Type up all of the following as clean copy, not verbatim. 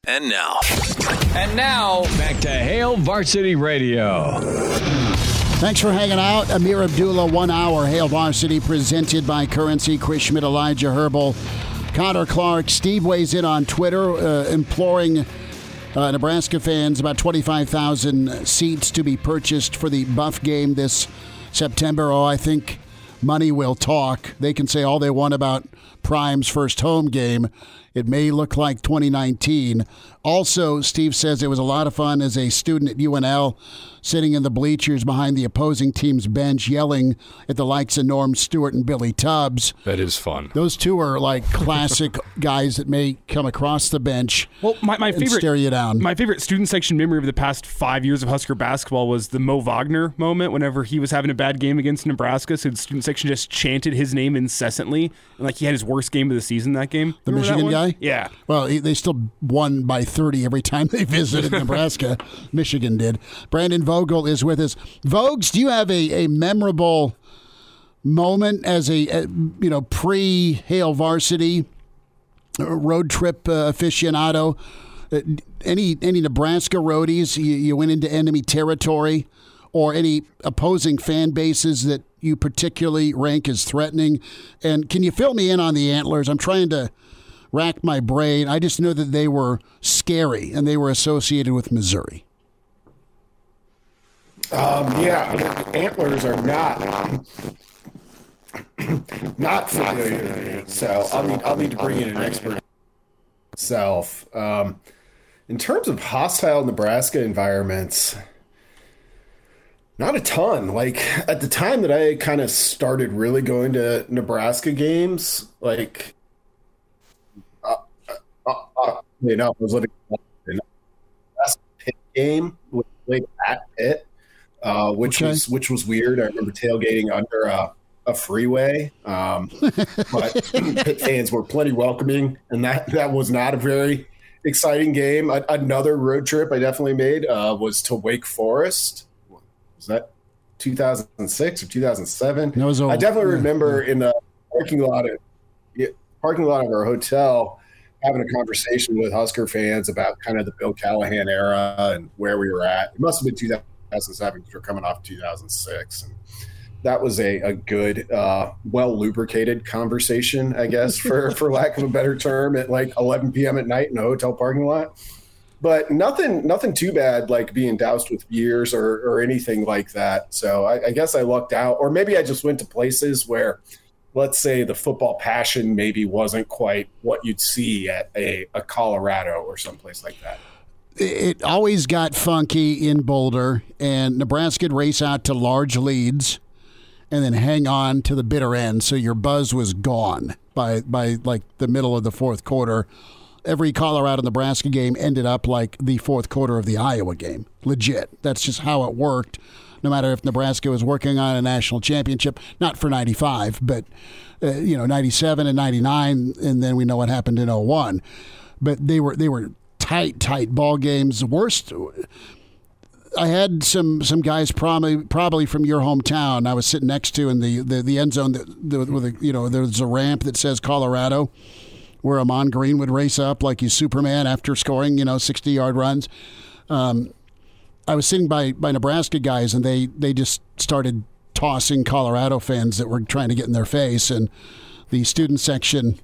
And now, back to Hail Varsity Radio. Thanks for hanging out. Amir Abdullah, 1 hour. Hail Varsity presented by Currency. Chris Schmidt, Elijah Herbal, Connor Clark. Steve weighs in on Twitter, imploring Nebraska fans, about 25,000 seats to be purchased for the Buff game this September. Oh, I think money will talk. They can say all they want about Prime's first home game. It may look like 2019. Also, Steve says it was a lot of fun as a student at UNL, sitting in the bleachers behind the opposing team's bench, yelling at the likes of Norm Stewart and Billy Tubbs. That is fun. Those two are like classic guys that may come across the bench. Well, my favorite stare you down. My favorite student section memory of the past 5 years of Husker basketball was the Mo Wagner moment. Whenever he was having a bad game against Nebraska, so the student section just chanted his name incessantly, and like he had his worst game of the season that game. The Michigan guy? Yeah. Well, they still won by 30 every time they visited Nebraska. Michigan did. Brandon Vogel is with us. Vogues, do you have a memorable moment as a pre-Hail Varsity road trip aficionado? Any Nebraska roadies you went into enemy territory, or any opposing fan bases that you particularly rank as threatening? And can you fill me in on the Antlers? I'm trying to rack my brain. I just know that they were scary and they were associated with Missouri. Antlers are not familiar to me, so I'll need to bring in an expert myself. In terms of hostile Nebraska environments, not a ton. Like at the time that I kind of started really going to Nebraska games, like I was living in a Pitt game with played at Pitt, which was weird. I remember tailgating under a freeway, but Pitt fans were plenty welcoming, and that was not a very exciting game. Another road trip I definitely made was to Wake Forest. Was that 2006 or 2007? I definitely remember in the parking lot of our hotel having a conversation with Husker fans about kind of the Bill Callahan era and where we were at. It must have been 2007 because we're coming off 2006. And that was a good, well-lubricated conversation, I guess, for lack of a better term, at like 11 p.m. at night in a hotel parking lot. But nothing too bad like being doused with beers or anything like that. So I guess I lucked out. Or maybe I just went to places where, let's say, the football passion maybe wasn't quite what you'd see at a Colorado or someplace like that. It always got funky in Boulder, and Nebraska would race out to large leads and then hang on to the bitter end. So your buzz was gone by like the middle of the fourth quarter. Every Colorado-Nebraska game ended up like the fourth quarter of the Iowa game. Legit. That's just how it worked. No matter if Nebraska was working on a national championship, not for 95, but 97 and 99, and then we know what happened in 01. But they were tight ball games. Worst, I had some guys probably from your hometown I was sitting next to in the end zone. There's a ramp that says Colorado, where Amon Green would race up like he's Superman after scoring 60-yard runs. I was sitting by Nebraska guys, and they just started tossing Colorado fans that were trying to get in their face, and the student section,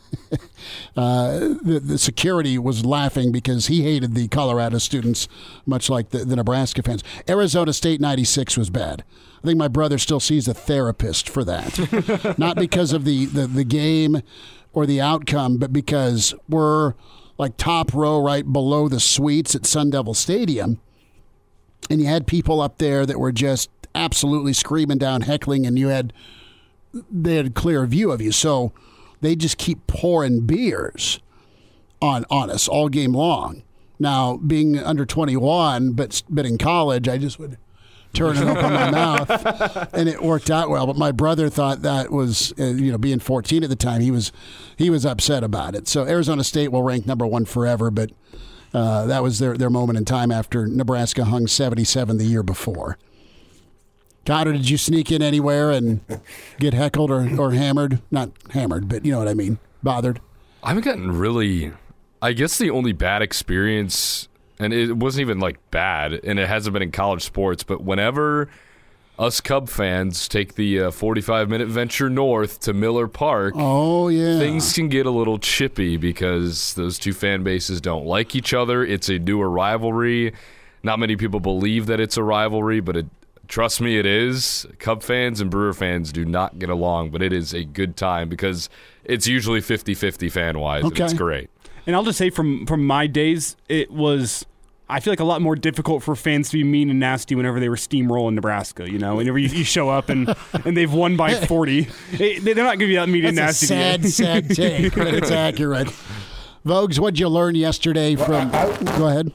the security was laughing because he hated the Colorado students, much like the Nebraska fans. Arizona State 96 was bad. I think my brother still sees a therapist for that, not because of the game or the outcome, but because we're like top row right below the suites at Sun Devil Stadium. And you had people up there that were just absolutely screaming down, heckling, and they had a clear view of you. So they just keep pouring beers on us all game long. Now, being under 21, but in college, I just would turn and open my mouth, and it worked out well. But my brother thought that was, being 14 at the time, he was upset about it. So Arizona State will rank number one forever, but that was their moment in time after Nebraska hung 77 the year before. Connor, did you sneak in anywhere and get heckled or hammered? Not hammered, but you know what I mean. Bothered? I haven't gotten really I guess the only bad experience, and it wasn't even like bad, and it hasn't been in college sports, but whenever us Cub fans take the 45-minute venture north to Miller Park, things can get a little chippy because those two fan bases don't like each other. It's a newer rivalry. Not many people believe that it's a rivalry, but trust me, it is. Cub fans and Brewer fans do not get along, but it is a good time because it's usually 50-50 fan-wise, and it's great. And I'll just say from my days, it was, I feel like, a lot more difficult for fans to be mean and nasty whenever they were steamrolling Nebraska. Whenever you show up and they've won by 40, they're not going to be that mean and nasty. That's a sad take, but it's accurate. Vogues, what'd you learn yesterday from? Go ahead.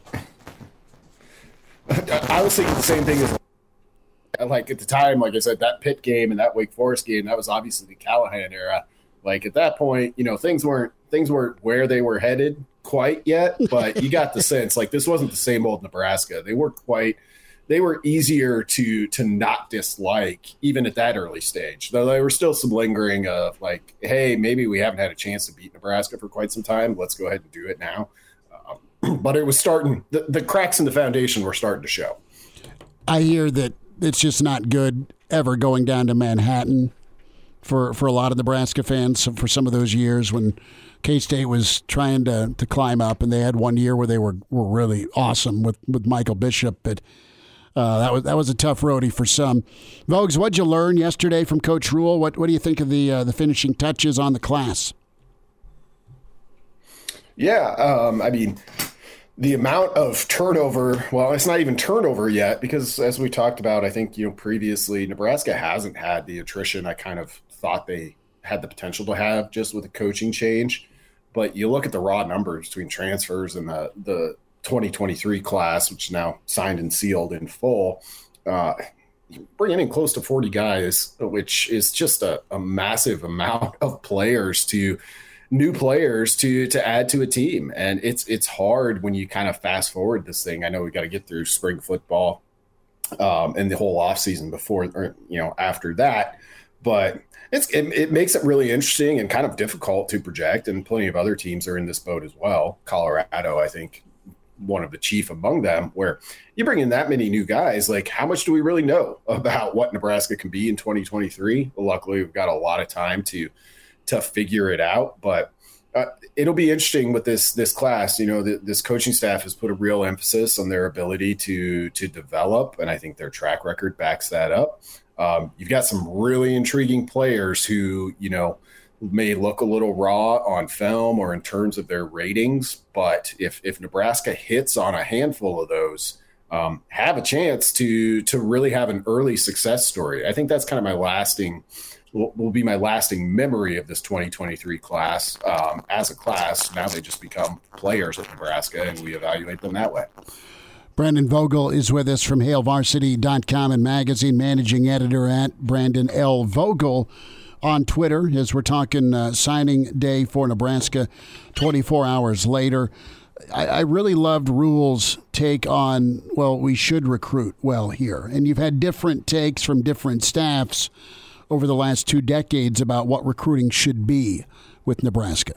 I was thinking the same thing as. Like at the time, like I said, that Pitt game and that Wake Forest game, that was obviously the Callahan era. Like at that point, things weren't where they were headed quite yet, but you got the sense like this wasn't the same old Nebraska. They were easier to not dislike even at that early stage. Though there were still some lingering of like, hey, maybe we haven't had a chance to beat Nebraska for quite some time. Let's go ahead and do it now. But it was starting. The cracks in the foundation were starting to show. I hear that it's just not good ever going down to Manhattan for a lot of Nebraska fans for some of those years when K-State was trying to climb up, and they had one year where they were really awesome with Michael Bishop, but that was a tough roadie for some. Vogues, what'd you learn yesterday from Coach Rule? What do you think of the finishing touches on the class? Yeah, I mean, the amount of turnover, well, it's not even turnover yet because as we talked about, I think, previously Nebraska hasn't had the attrition I kind of thought they had the potential to have just with the coaching change. But you look at the raw numbers between transfers and the 2023 class, which is now signed and sealed in full, bringing in close to 40 guys, which is just a massive amount of new players to add to a team. And it's hard when you kind of fast forward this thing. I know we got to get through spring football and the whole off season before, or, after that, but it makes it really interesting and kind of difficult to project. And plenty of other teams are in this boat as well. Colorado, I think, one of the chief among them, where you bring in that many new guys, like how much do we really know about what Nebraska can be in 2023? Well, luckily we've got a lot of time to figure it out, but it'll be interesting with this class. This coaching staff has put a real emphasis on their ability to develop, and I think their track record backs that up. You've got some really intriguing players who, may look a little raw on film or in terms of their ratings, but if Nebraska hits on a handful of those, have a chance to really have an early success story. I think that's kind of will be my lasting memory of this 2023 class. As a class, now they just become players at Nebraska, and we evaluate them that way. Brandon Vogel is with us from HailVarsity.com and magazine, managing editor at Brandon L. Vogel on Twitter, as we're talking signing day for Nebraska 24 hours later. I really loved Rule's take on, we should recruit well here. And you've had different takes from different staffs over the last 2 decades about what recruiting should be with Nebraska.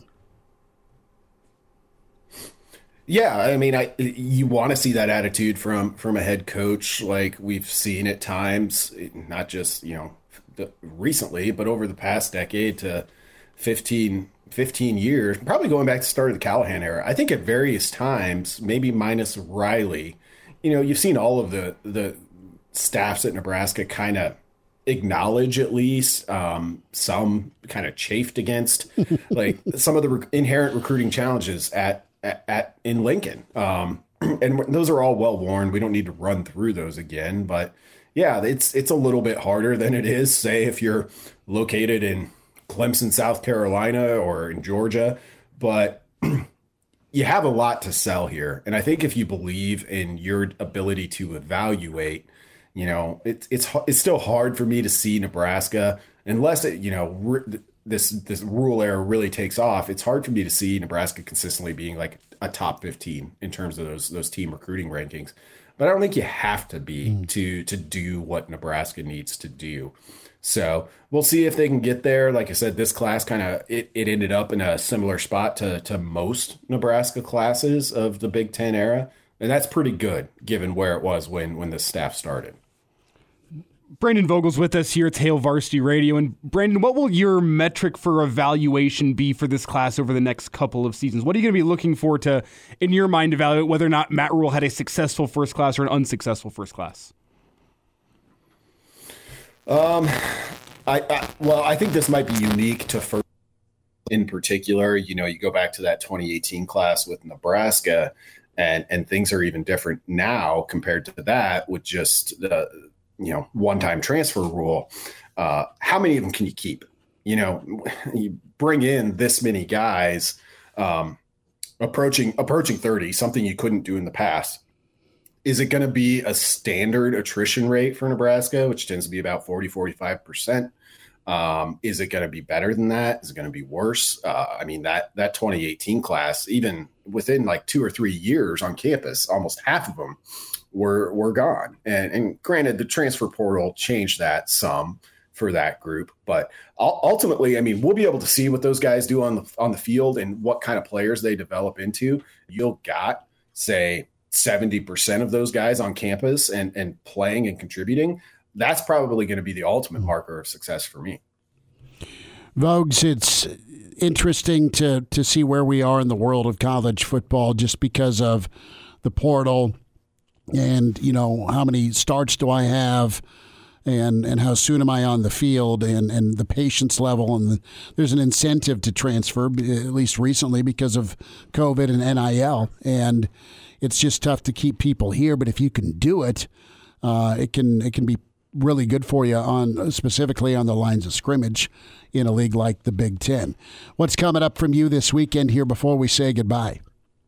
Yeah, I mean, you want to see that attitude from a head coach, like we've seen at times, not just recently, but over the past decade to 15 years, probably going back to the start of the Callahan era. I think at various times, maybe minus Riley, you've seen all of the staffs at Nebraska kind of acknowledge at least some kind of chafed against like some of the inherent recruiting challenges in Lincoln. And those are all well worn. We don't need to run through those again, but yeah, it's a little bit harder than it is, say, if you're located in Clemson, South Carolina, or in Georgia, but you have a lot to sell here. And I think if you believe in your ability to evaluate, it's still hard for me to see Nebraska unless this Rule era really takes off. It's hard for me to see Nebraska consistently being like a top 15 in terms of those team recruiting rankings. But I don't think you have to be to do what Nebraska needs to do. So we'll see if they can get there. Like I said, this class kind of it ended up in a similar spot to most Nebraska classes of the Big Ten era. And that's pretty good given where it was when the staff started. Brandon Vogel's with us here at Hail Varsity Radio. And Brandon, what will your metric for evaluation be for this class over the next couple of seasons? What are you going to be looking for to, in your mind, evaluate whether or not Matt Rhule had a successful first class or an unsuccessful first class? I think this might be unique to first in particular. You go back to that 2018 class with Nebraska, and things are even different now compared to that with just the one-time transfer rule. How many of them can you keep? You bring in this many guys, approaching 30, something you couldn't do in the past. Is it going to be a standard attrition rate for Nebraska, which tends to be about 40-45%? Is it going to be better than that? Is it going to be worse? That 2018 class, even within like 2 or 3 years on campus, almost half of them were gone. And granted, the transfer portal changed that some for that group, but ultimately, we'll be able to see what those guys do on the field and what kind of players they develop into. You'll got, say, 70% of those guys on campus and playing and contributing. That's probably going to be the ultimate marker of success for me. Vogues, it's interesting to see where we are in the world of college football just because of the portal and, how many starts do I have and how soon am I on the field and the patience level. And there's an incentive to transfer, at least recently, because of COVID and NIL. And it's just tough to keep people here. But if you can do it, it can be really good for you specifically on the lines of scrimmage in a league like the Big Ten. What's coming up from you this weekend here before we say goodbye?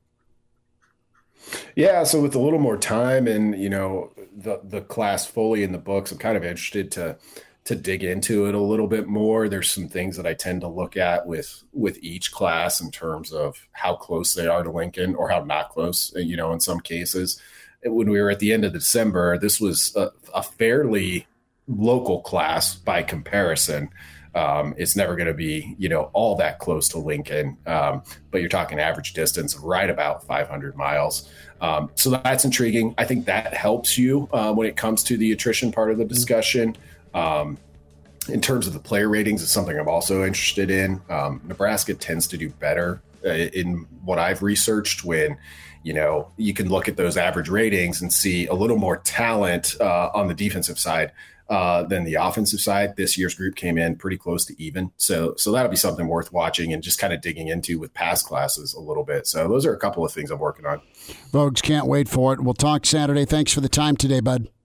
Yeah, so with a little more time and the class fully in the books, I'm kind of interested to dig into it a little bit more. There's some things that I tend to look at with each class in terms of how close they are to Lincoln or how not close, in some cases. When we were at the end of December, this was a fairly local class by comparison. It's never going to be, all that close to Lincoln, but you're talking average distance of right about 500 miles. So that's intriguing. I think that helps you when it comes to the attrition part of the discussion. In terms of the player ratings, it's something I'm also interested in. Nebraska tends to do better in what I've researched when, you can look at those average ratings and see a little more talent on the defensive side than the offensive side. This year's group came in pretty close to even. So that'll be something worth watching and just kind of digging into with past classes a little bit. So those are a couple of things I'm working on. Vogues, can't wait for it. We'll talk Saturday. Thanks for the time today, bud.